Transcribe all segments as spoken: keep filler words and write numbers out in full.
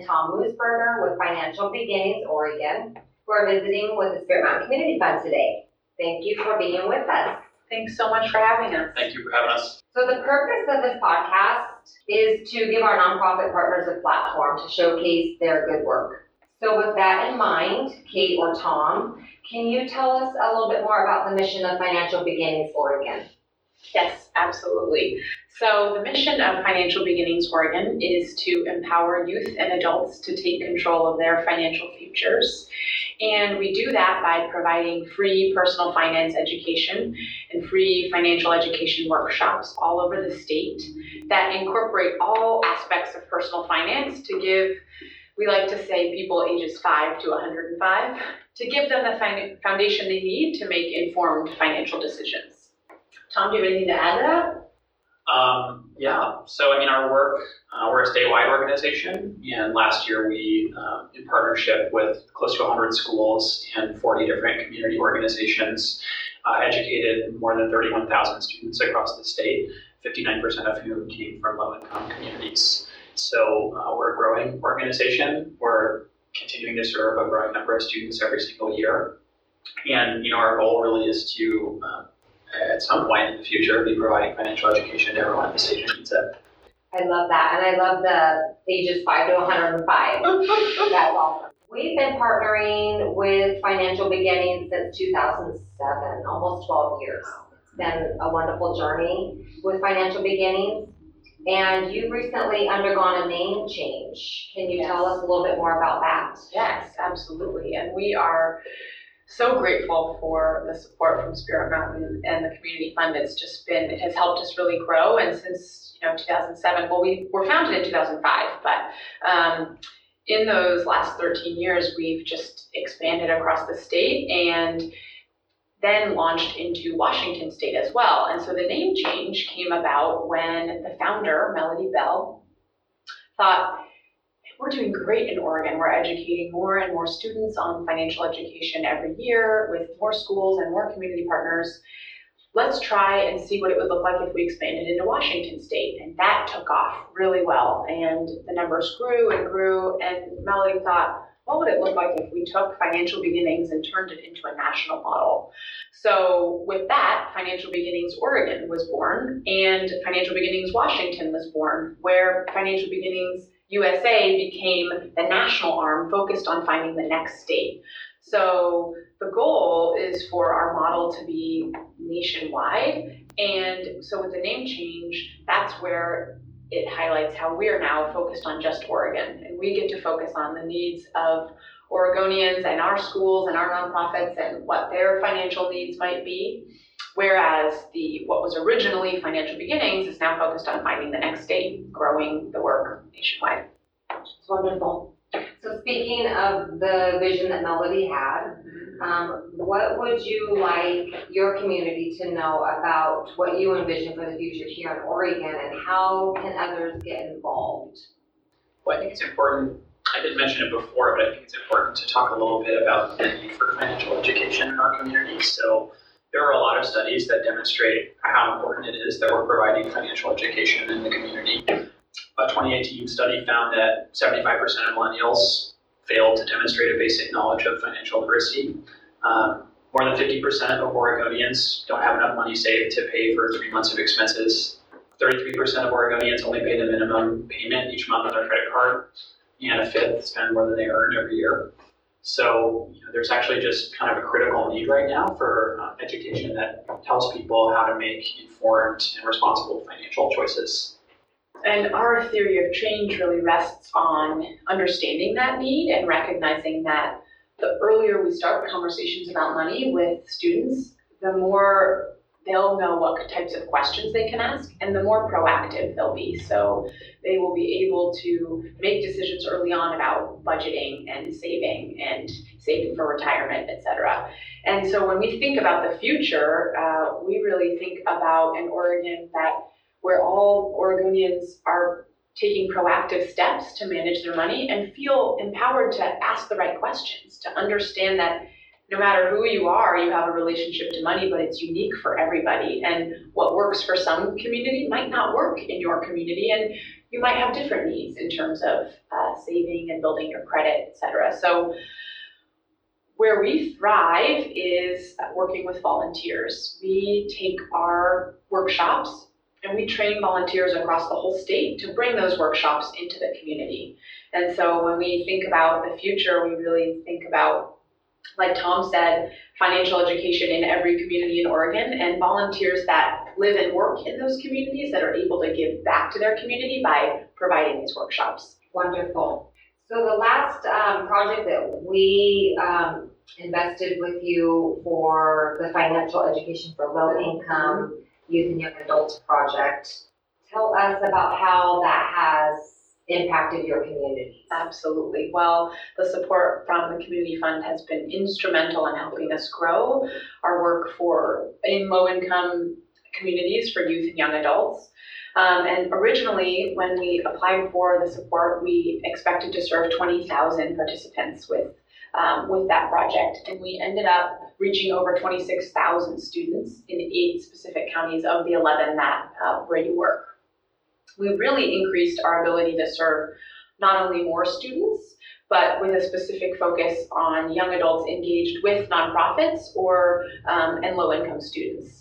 and Tom Moosberger with Financial Beginnings Oregon, who are visiting with the Spirit Mountain Community Fund today. Thank you for being with us. Thanks so much for having us. Thank you for having us. So the purpose of this podcast is to give our nonprofit partners a platform to showcase their good work. So with that in mind, Kate or Tom, can you tell us a little bit more about the mission of Financial Beginnings Oregon? Yes, absolutely. So the mission of Financial Beginnings Oregon is to empower youth and adults to take control of their financial futures. And we do that by providing free personal finance education and free financial education workshops all over the state that incorporate all aspects of personal finance to give, we like to say, people ages five to one hundred five, to give them the fin- foundation they need to make informed financial decisions. Tom, do you have anything to add to that? Um, yeah, so in our work, uh, we're a statewide organization, and last year we, um, in partnership with close to one hundred schools and forty different community organizations, uh, educated more than thirty-one thousand students across the state, fifty-nine percent of whom came from low-income communities. So uh, we're a growing organization. We're continuing to serve a growing number of students every single year. And, you know, our goal really is to uh, at some point in the future, be providing financial education to everyone in the state who needs it. I love that, and I love the ages five to one hundred five. That's awesome. We've been partnering with Financial Beginnings since two thousand seven, almost twelve years. It's been a wonderful journey with Financial Beginnings, and you've recently undergone a name change. Can you yes. tell us a little bit more about that? Yes, absolutely, and we are so grateful for the support from Spirit Mountain and the Community Fund. It's just been, it has helped us really grow. And since, you know, two thousand seven, well, we were founded in two thousand five, but um, in those last thirteen years, we've just expanded across the state and then launched into Washington State as well. And so the name change came about when the founder, Melody Bell, thought, we're doing great in Oregon. We're educating more and more students on financial education every year with more schools and more community partners. Let's try and see what it would look like if we expanded into Washington State. And that took off really well. And the numbers grew and grew. And Melody thought, what would it look like if we took Financial Beginnings and turned it into a national model? So with that, Financial Beginnings Oregon was born, and Financial Beginnings Washington was born, where Financial Beginnings U S A became the national arm focused on finding the next state. So the goal is for our model to be nationwide. And so with the name change, that's where it highlights how we are now focused on just Oregon. And we get to focus on the needs of Oregonians and our schools and our nonprofits and what their financial needs might be. Whereas the what was originally Financial Beginnings is now focused on finding the next state, growing the work nationwide. It's wonderful. So speaking of the vision that Melody had, um, what would you like your community to know about what you envision for the future here in Oregon, and how can others get involved? Well, I think it's important, I did mention it before, but I think it's important to talk a little bit about the need for financial education in our community. So there are a lot of studies that demonstrate how important it is that we're providing financial education in the community. A twenty eighteen study found that seventy-five percent of millennials failed to demonstrate a basic knowledge of financial literacy. Um, more than fifty percent of Oregonians don't have enough money saved to pay for three months of expenses. thirty-three percent of Oregonians only pay the minimum payment each month on their credit card, and a fifth spend more than they earn every year. So you know, there's actually just kind of a critical need right now for uh, education that tells people how to make informed and responsible financial choices. And our theory of change really rests on understanding that need and recognizing that the earlier we start conversations about money with students, the more they'll know what types of questions they can ask, and the more proactive they'll be. So they will be able to make decisions early on about budgeting and saving and saving for retirement, et cetera. And so when we think about the future, uh, we really think about an Oregon that where all Oregonians are taking proactive steps to manage their money and feel empowered to ask the right questions, to understand that no matter who you are, you have a relationship to money, but it's unique for everybody. And what works for some community might not work in your community. And you might have different needs in terms of uh, saving and building your credit, et cetera. So where we thrive is working with volunteers. We take our workshops and we train volunteers across the whole state to bring those workshops into the community. And so when we think about the future, we really think about, like Tom said, financial education in every community in Oregon, and volunteers that live and work in those communities that are able to give back to their community by providing these workshops. Wonderful. So the last um, project that we um, invested with you for the financial education for low income youth and young adults project, tell us about how that has impacted your community. Absolutely. Well, the support from the Community Fund has been instrumental in helping us grow our work for in low-income communities for youth and young adults. Um, and originally, when we applied for the support, we expected to serve twenty thousand participants with um, with that project, and we ended up reaching over twenty-six thousand students in eight specific counties of the eleven that uh, where you work. We really increased our ability to serve not only more students, but with a specific focus on young adults engaged with nonprofits or um, and low-income students.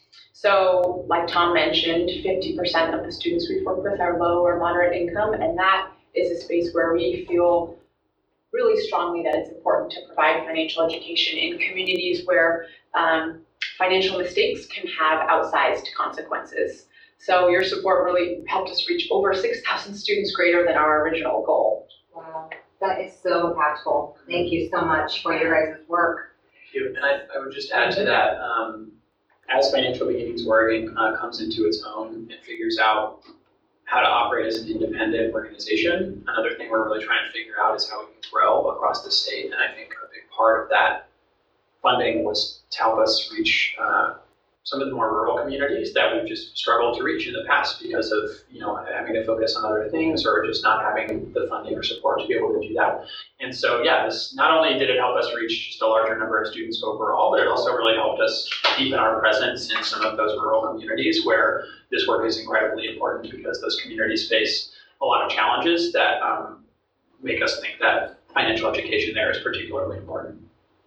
So, like Tom mentioned, fifty percent of the students we've worked with are low or moderate income, and that is a space where we feel really strongly that it's important to provide financial education in communities where um, financial mistakes can have outsized consequences. So your support really helped us reach over six thousand students, greater than our original goal. Wow, that is so impactful. Thank you so much for your guys' work. Thank you. And I, I would just add to that, um, as Financial Beginnings Oregon uh, comes into its own and figures out how to operate as an independent organization, another thing we're really trying to figure out is how we can grow across the state. And I think a big part of that funding was to help us reach uh, some of the more rural communities that we've just struggled to reach in the past because of, you know, having to focus on other things or just not having the funding or support to be able to do that. And so, yeah, this not only did it help us reach just a larger number of students overall, but it also really helped us deepen our presence in some of those rural communities where this work is incredibly important because those communities face a lot of challenges that um, make us think that financial education there is particularly important.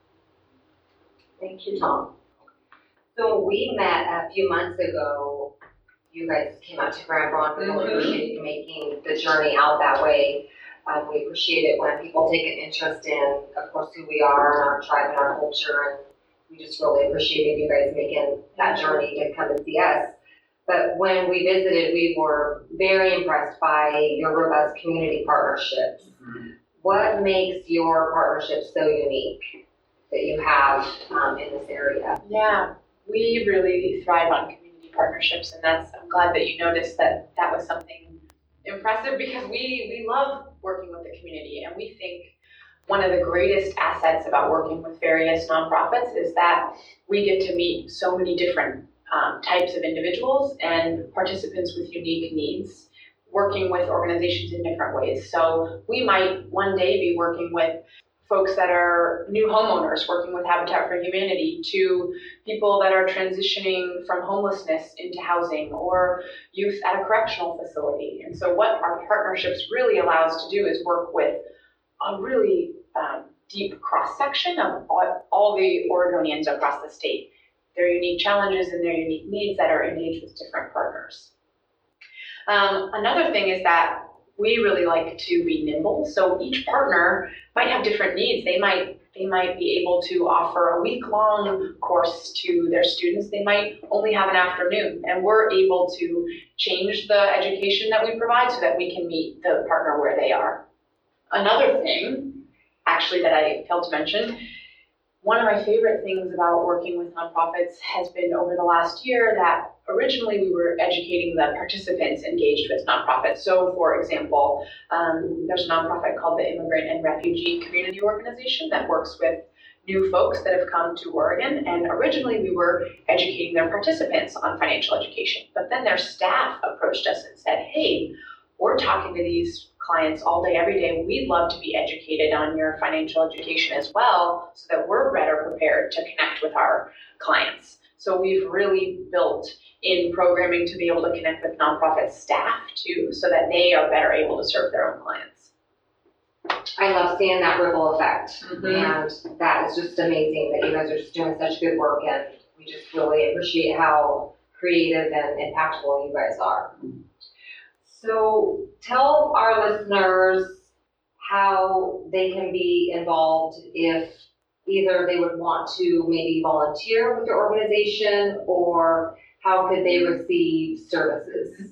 Thank you, Tom. So we met a few months ago. You guys came out to Grand Blanc. We really appreciate you making the journey out that way. Um, we appreciate it when people take an interest in, of course, who we are and our tribe and our culture. And we just really appreciated you guys making that journey to come and see us. But when we visited, we were very impressed by your robust community partnerships. Mm-hmm. What makes your partnership so unique that you have um, in this area? Yeah. We really thrive on community partnerships, and that's, I'm glad that you noticed that that was something impressive because we, we love working with the community, and we think one of the greatest assets about working with various nonprofits is that we get to meet so many different um, types of individuals and participants with unique needs, working with organizations in different ways. So we might one day be working with folks that are new homeowners working with Habitat for Humanity to people that are transitioning from homelessness into housing or youth at a correctional facility. And so what our partnerships really allow us to do is work with a really um, deep cross-section of all, all the Oregonians across the state, their unique challenges and their unique needs that are engaged with different partners. Um, another thing is that we really like to be nimble. So each partner might have different needs. They might they might be able to offer a week-long course to their students. They might only have an afternoon, and we're able to change the education that we provide so that we can meet the partner where they are. Another thing, actually, that I failed to mention, one of my favorite things about working with nonprofits has been over the last year that originally we were educating the participants engaged with nonprofits. So for example, um, there's a nonprofit called the Immigrant and Refugee Community Organization that works with new folks that have come to Oregon. And originally we were educating their participants on financial education, but then their staff approached us and said, hey, we're talking to these clients all day, every day. We'd love to be educated on your financial education as well so that we're better prepared to connect with our clients. So we've really built in programming to be able to connect with nonprofit staff too, so that they are better able to serve their own clients. I love seeing that ripple effect, Mhm. and that is just amazing that you guys are just doing such good work, and we just really appreciate how creative and impactful you guys are. So tell our listeners how they can be involved if either they would want to maybe volunteer with your organization, or how could they receive services?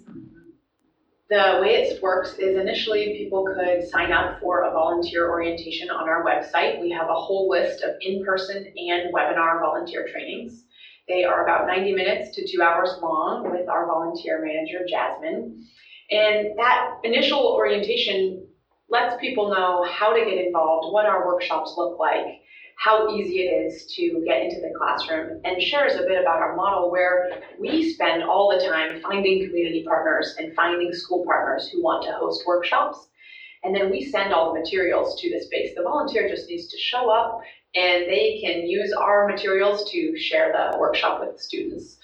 The way it works is initially people could sign up for a volunteer orientation on our website. We have a whole list of in-person and webinar volunteer trainings. They are about ninety minutes to two hours long with our volunteer manager, Jasmine. And that initial orientation lets people know how to get involved, what our workshops look like, how easy it is to get into the classroom, and shares a bit about our model where we spend all the time finding community partners and finding school partners who want to host workshops. And then we send all the materials to the space. The volunteer just needs to show up and they can use our materials to share the workshop with the students.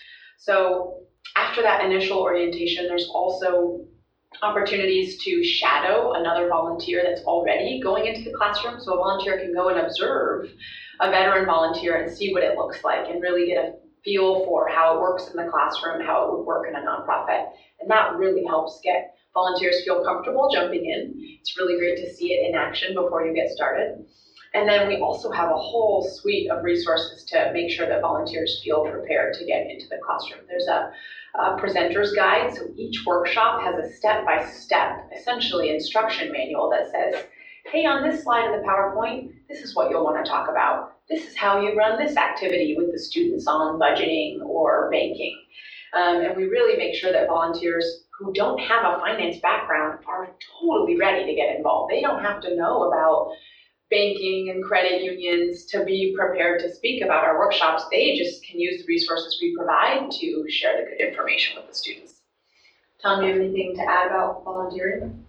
So after that initial orientation, there's also opportunities to shadow another volunteer that's already going into the classroom. So a volunteer can go and observe a veteran volunteer and see what it looks like and really get a feel for how it works in the classroom, how it would work in a nonprofit. And that really helps get volunteers feel comfortable jumping in. It's really great to see it in action before you get started. And then we also have a whole suite of resources to make sure that volunteers feel prepared to get into the classroom. There's a Uh, presenter's guide. So each workshop has a step-by-step, essentially instruction manual that says, hey, on this slide in the PowerPoint, this is what you'll want to talk about. This is how you run this activity with the students on budgeting or banking. Um, and we really make sure that volunteers who don't have a finance background are totally ready to get involved. They don't have to know about banking and credit unions to be prepared to speak about our workshops. They just can use the resources we provide to share the good information with the students. Tom, do you have anything to add about volunteering?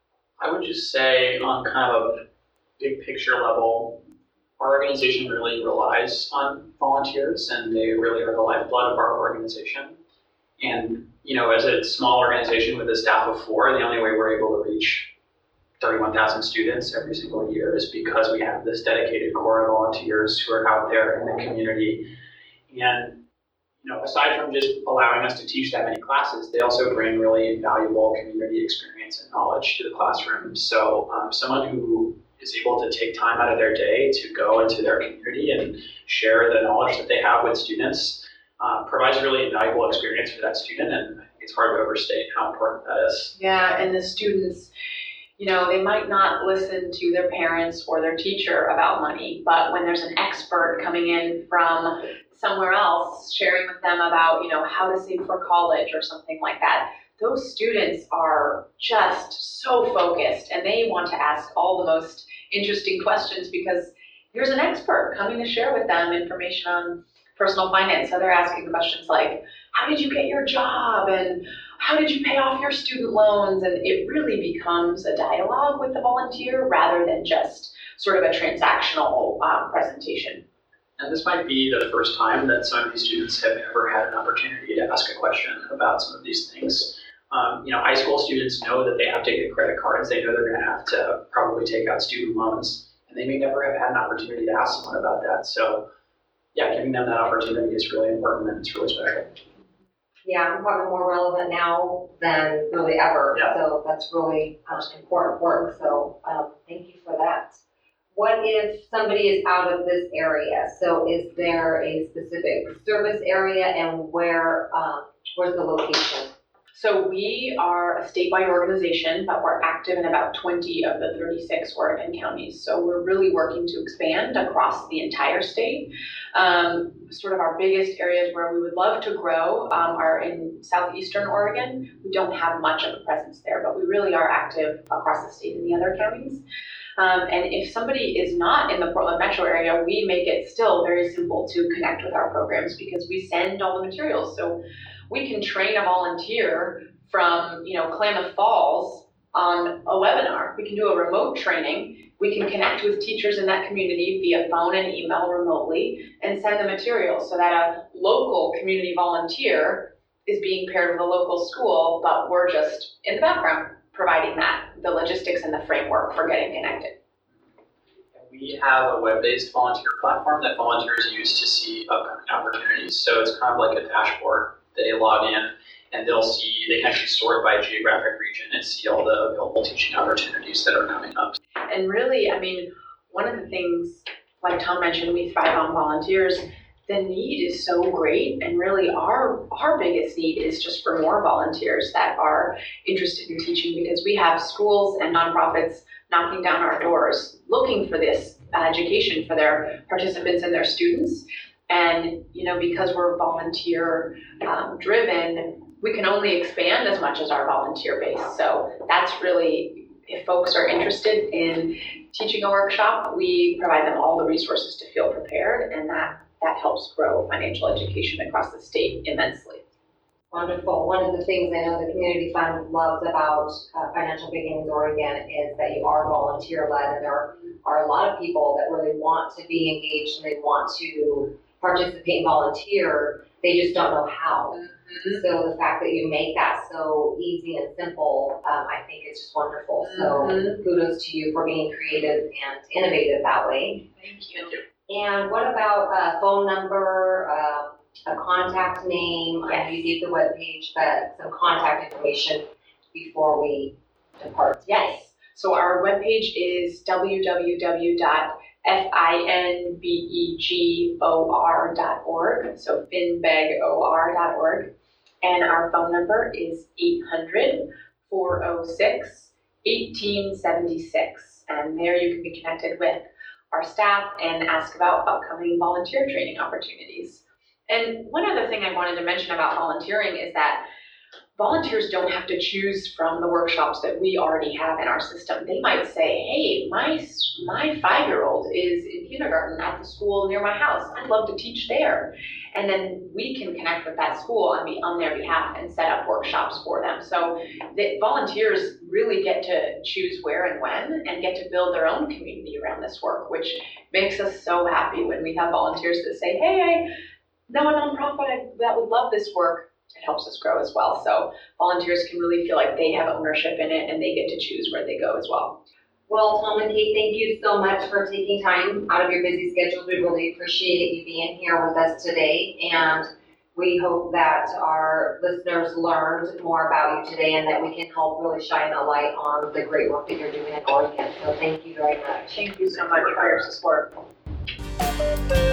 I would just say on kind of a big picture level, our organization really relies on volunteers, and they really are the lifeblood of our organization. And, you know, as a small organization with a staff of four, the only way we're able to reach thirty-one thousand students every single year is because we have this dedicated core of volunteers who are out there in the community. And, you know, aside from just allowing us to teach that many classes, they also bring really invaluable community experience and knowledge to the classroom. So um, someone who is able to take time out of their day to go into their community and share the knowledge that they have with students uh, provides a really invaluable experience for that student. And I think it's hard to overstate how important that is. Yeah, and the students, you know, they might not listen to their parents or their teacher about money, but when there's an expert coming in from somewhere else sharing with them about, you know, how to save for college or something like that, those students are just so focused and they want to ask all the most interesting questions because here's an expert coming to share with them information on personal finance. So they're asking questions like, how did you get your job? And how did you pay off your student loans? And it really becomes a dialogue with the volunteer rather than just sort of a transactional um, presentation. And this might be the first time that some of these students have ever had an opportunity to ask a question about some of these things. Um, you know, high school students know that they have to get credit cards. They know they're going to have to probably take out student loans, and they may never have had an opportunity to ask someone about that. So, yeah, giving them that opportunity is really important, and it's really special. Yeah, probably more relevant now than really ever. Yeah. So that's really um, important work. So um, thank you for that. What if somebody is out of this area? So is there a specific service area, and where um, where's the location? So we are a statewide organization, but we're active in about twenty of the thirty-six Oregon counties. So we're really working to expand across the entire state. Um, sort of our biggest areas where we would love to grow um, are in southeastern Oregon. We don't have much of a presence there, but we really are active across the state in the other counties. Um, and if somebody is not in the Portland metro area, we make it still very simple to connect with our programs because we send all the materials. So we can train a volunteer from, you know, Klamath Falls on a webinar. We can do a remote training. We we can connect with teachers in that community via phone and email remotely and send the materials so that a local community volunteer is being paired with a local school, but we're just in the background providing that, the logistics and the framework for getting connected. We have a web-based volunteer platform that volunteers use to see upcoming opportunities. So it's kind of like a dashboard. They log in and they'll see, they can actually sort by geographic region and see all the available teaching opportunities that are coming up. And really, I mean, one of the things, like Tom mentioned, we thrive on volunteers. The need is so great, and really our our biggest need is just for more volunteers that are interested in teaching, because we have schools and nonprofits knocking down our doors looking for this education for their participants and their students. And, you know, because we're volunteer um, driven, we can only expand as much as our volunteer base. So that's really, if folks are interested in teaching a workshop, we provide them all the resources to feel prepared, and that that helps grow financial education across the state immensely. Wonderful. One of the things I know the Community Fund loves about uh, Financial Beginnings Oregon is that you are volunteer-led, and there are a lot of people that really want to be engaged and they want to participate and volunteer. They just don't know how. Mm-hmm. So the fact that you make that so easy and simple, um, I think is just wonderful. So mm-hmm. kudos to you for being creative and innovative that way. Thank you. And what about a phone number, uh, a contact name? Yes. I know you gave the webpage, but some contact information before we depart. Yes. So our webpage is w w w dot finbegor dot org, so finbegor dot org. And our phone number is eight hundred, four oh six, eighteen seventy-six. And there you can be connected with our staff and ask about upcoming volunteer training opportunities. And one other thing I wanted to mention about volunteering is that volunteers don't have to choose from the workshops that we already have in our system. They might say, hey, my my five-year-old is in kindergarten at the school near my house. I'd love to teach there. And then we can connect with that school on, be, on their behalf and set up workshops for them. So the volunteers really get to choose where and when and get to build their own community around this work, which makes us so happy when we have volunteers that say, hey, I know a nonprofit I, that would love this work. It helps us grow as well. So volunteers can really feel like they have ownership in it and they get to choose where they go as well. Well, Tom and Kate, thank you so much for taking time out of your busy schedules. We really appreciate you being here with us today. And we hope that our listeners learned more about you today and that we can help really shine a light on the great work that you're doing in Oregon. So thank you very much. Thank you so much for your support.